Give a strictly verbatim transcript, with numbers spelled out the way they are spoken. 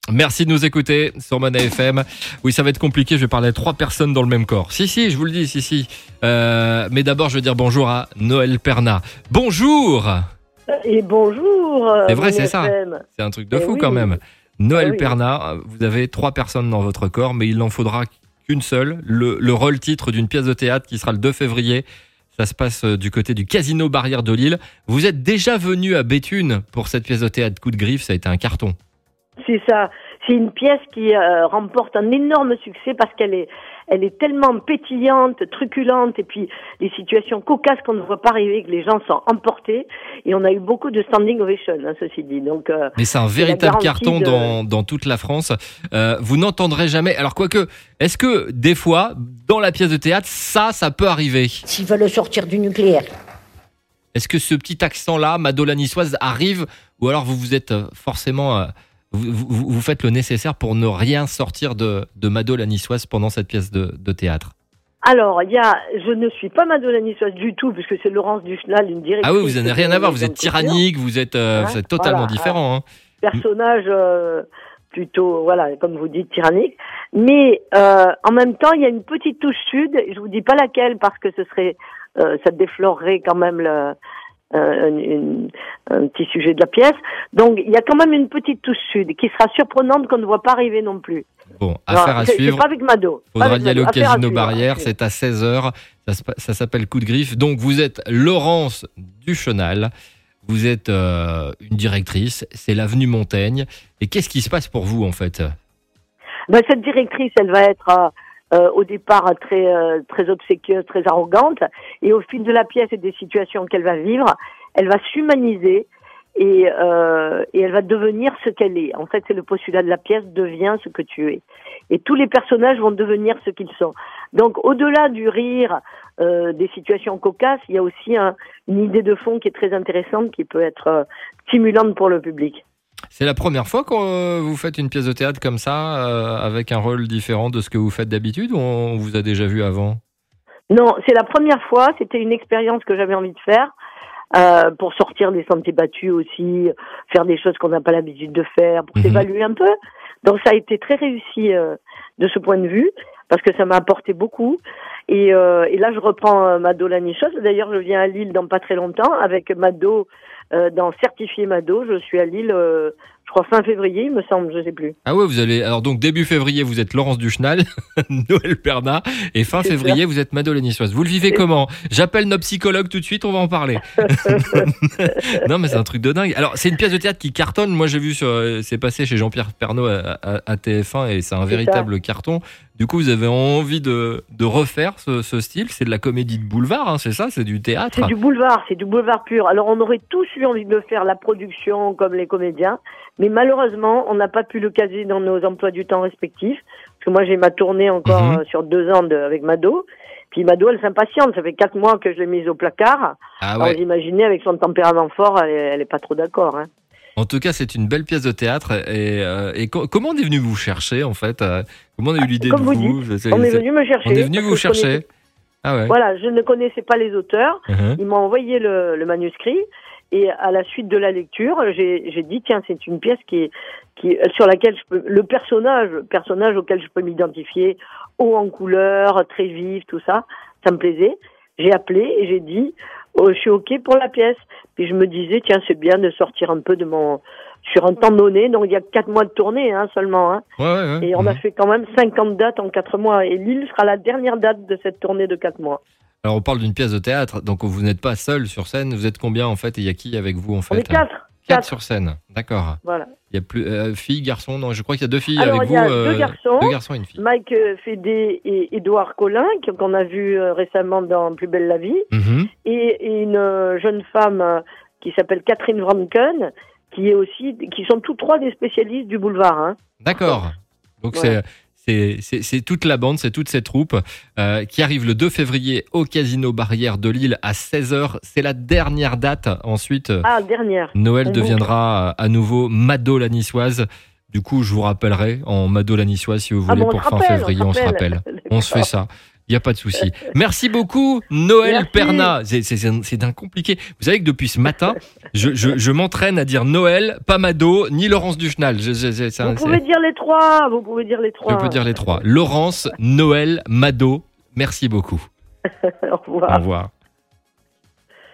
Merci de nous écouter sur Money F M. Oui, ça va être compliqué, je vais parler à trois personnes dans le même corps. Si, si, je vous le dis, si, si. Euh, mais d'abord, je vais dire bonjour à Noël Perna. Bonjour. Et bonjour. C'est vrai, c'est ça. C'est un truc de fou oui. quand même. Noël oui. Perna, vous avez trois personnes dans votre corps, mais il n'en faudra qu'une seule. Le, le rôle-titre d'une pièce de théâtre qui sera le deux février. Ça se passe du côté du Casino Barrière de Lille. Vous êtes déjà venu à Béthune pour cette pièce de théâtre Coup de griffe, ça a été un carton. C'est ça. C'est une pièce qui euh, remporte un énorme succès parce qu'elle est, elle est tellement pétillante, truculente, et puis les situations cocasses qu'on ne voit pas arriver, que les gens sont emportés. Et on a eu beaucoup de standing ovation, hein, ceci dit. Donc, euh, mais c'est un véritable carton de... dans, dans toute la France. Euh, vous n'entendrez jamais. Alors quoique, est-ce que des fois, dans la pièce de théâtre, ça, ça peut arriver? S'ils veulent sortir du nucléaire. Est-ce que ce petit accent-là, Mado la niçoise, arrive? Ou alors vous vous êtes forcément... Euh, Vous, vous, vous faites le nécessaire pour ne rien sortir de, de Mado la niçoise pendant cette pièce de, de théâtre? Alors, il y a, je ne suis pas Mado la niçoise du tout, puisque c'est Laurence Duchenal, une directrice. Ah oui, vous n'avez rien à voir, vous êtes tyrannique, vous êtes, euh, hein, vous êtes totalement voilà, différent. Hein. Personnage euh, plutôt, voilà, comme vous dites, tyrannique. Mais euh, en même temps, il y a une petite touche sud, je vous dis pas laquelle, parce que ce serait, euh, ça déflorerait quand même le... Euh, une, une, un petit sujet de la pièce. Donc, il y a quand même une petite touche sud qui sera surprenante qu'on ne voit pas arriver non plus. Bon, affaire Alors, à c'est, suivre. C'est pas avec Mado. Faudra y aller au Casino Barrière, c'est à seize heures. Ça, ça s'appelle Coup de griffe. Donc, vous êtes Laurence Duchenal. Vous êtes euh, une directrice. C'est l'avenue Montaigne. Et qu'est-ce qui se passe pour vous, en fait? Ben, cette directrice, elle va être... Euh, Euh, au départ très euh, très obséquieuse, très arrogante, et au fil de la pièce et des situations qu'elle va vivre, elle va s'humaniser et euh, et elle va devenir ce qu'elle est. En fait, c'est le postulat de la pièce: deviens ce que tu es. Et tous les personnages vont devenir ce qu'ils sont. Donc, au-delà du rire, euh, des situations cocasses, il y a aussi un, une idée de fond qui est très intéressante, qui peut être euh, stimulante pour le public. C'est la première fois que euh, vous faites une pièce de théâtre comme ça, euh, avec un rôle différent de ce que vous faites d'habitude, ou on vous a déjà vu avant? Non, c'est la première fois. C'était une expérience que j'avais envie de faire, euh, pour sortir des sentiers battus aussi, faire des choses qu'on n'a pas l'habitude de faire, pour mmh. s'évaluer un peu. Donc ça a été très réussi euh, de ce point de vue, parce que ça m'a apporté beaucoup. Et, euh, et là, je reprends euh, Mado la niçoise. D'ailleurs, je viens à Lille dans pas très longtemps avec Mado. Euh, dans Certifié Mado, je suis à Lille, euh, je crois fin février, il me semble, je sais plus. Ah ouais, vous allez. Alors donc début février, vous êtes Laurence Duchenal, Noël Perna, et fin c'est février, ça. Vous êtes Mado la niçoise. Vous le vivez c'est... comment? J'appelle nos psychologues tout de suite, on va en parler. Non, mais c'est un truc de dingue. Alors c'est une pièce de théâtre qui cartonne. Moi, j'ai vu sur, c'est passé chez Jean-Pierre Pernaut à, à, à T F un, et c'est un c'est véritable ça. carton. Du coup, vous avez envie de, de refaire ce, ce style. C'est de la comédie de boulevard, hein, c'est ça? C'est du théâtre? C'est du boulevard, c'est du boulevard pur. Alors, on aurait tous eu envie de le faire, la production, comme les comédiens. Mais malheureusement, on n'a pas pu le caser dans nos emplois du temps respectifs. Parce que moi, j'ai ma tournée encore mmh. euh, sur deux ans de, avec Mado. Puis Mado, elle s'impatiente. Ça fait quatre mois que je l'ai mise au placard. Ah ouais. Alors, vous imaginez, avec son tempérament fort, elle, elle est pas trop d'accord, hein. En tout cas, c'est une belle pièce de théâtre. Et, euh, et co- comment on est venu vous chercher, en fait? Comment on a eu l'idée Comme de vous, vous dites, On est venu me chercher. On est venu vous chercher. Connaissais... Ah ouais. Voilà, je ne connaissais pas les auteurs. Uh-huh. Ils m'ont envoyé le, le manuscrit. Et à la suite de la lecture, j'ai, j'ai dit, tiens, c'est une pièce qui est, qui, sur laquelle je peux, le personnage, personnage auquel je peux m'identifier, haut en couleur, très vif, tout ça, ça me plaisait. J'ai appelé et j'ai dit, oh, je suis OK pour la pièce. Puis je me disais, tiens, c'est bien de sortir un peu de mon, sur un temps donné. Donc il y a quatre mois de tournée, hein, seulement, hein. Ouais, ouais, ouais. Et on mmh. a fait quand même cinquante dates en quatre mois. Et Lille sera la dernière date de cette tournée de quatre mois. Alors on parle d'une pièce de théâtre, donc vous n'êtes pas seul sur scène. Vous êtes combien en fait? Et il y a qui avec vous en fait? On est quatre. Quatre sur scène, d'accord. Voilà. Il y a plus euh, filles, garçons. Non, je crois qu'il y a deux filles Alors, avec vous. Alors il y a euh, deux garçons. Deux garçons et une fille. Mike Fédé et Édouard Collin, qu'on a vu euh, récemment dans Plus belle la vie, mmh. et, et une euh, jeune femme euh, qui s'appelle Catherine Vranken, qui est aussi, qui sont tous trois des spécialistes du boulevard, hein. D'accord. Donc voilà. c'est. C'est, c'est, c'est toute la bande, c'est toute cette troupe euh, qui arrive le deux février au Casino Barrière de Lille à seize heures. C'est la dernière date. Ensuite, ah, dernière. Noël deviendra à nouveau Mado la niçoise. Du coup, je vous rappellerai en Mado la niçoise si vous voulez, ah bon, pour fin rappelle, février. On se rappelle. On se fait ça. Il n'y a pas de souci. Merci beaucoup, Noël Merci. Perna. C'est, c'est, c'est d'un compliqué. Vous savez que depuis ce matin, je, je, je m'entraîne à dire Noël, pas Mado, ni Laurence Duchnal. Je, je, je, c'est un- Vous pouvez c'est- dire les trois, vous pouvez dire les je trois. peux dire les trois. Laurence, Noël, Mado. Merci beaucoup. Au revoir. Au revoir.